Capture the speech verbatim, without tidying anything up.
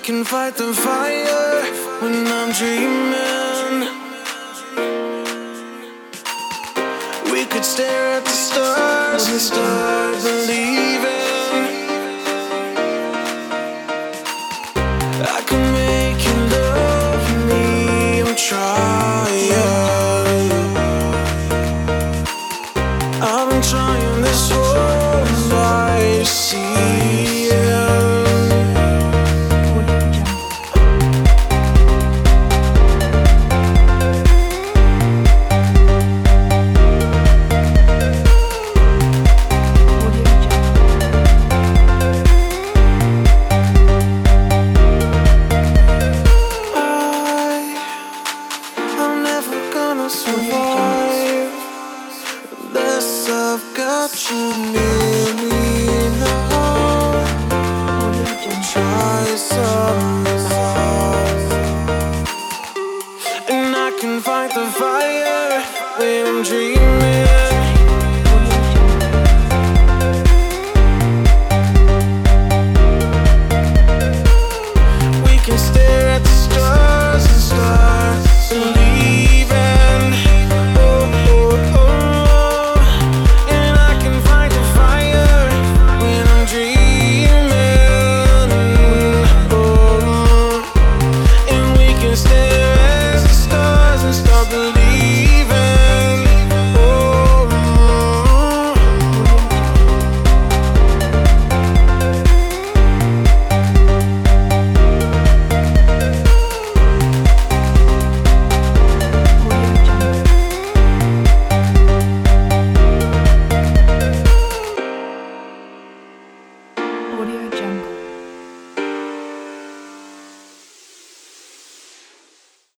can fight the fire when I'm dreaming. We could stare at the stars and start believing. I can make you love me, I'm trying. I've been trying this whole life, see ya. Survive unless I've got you near me now. Try so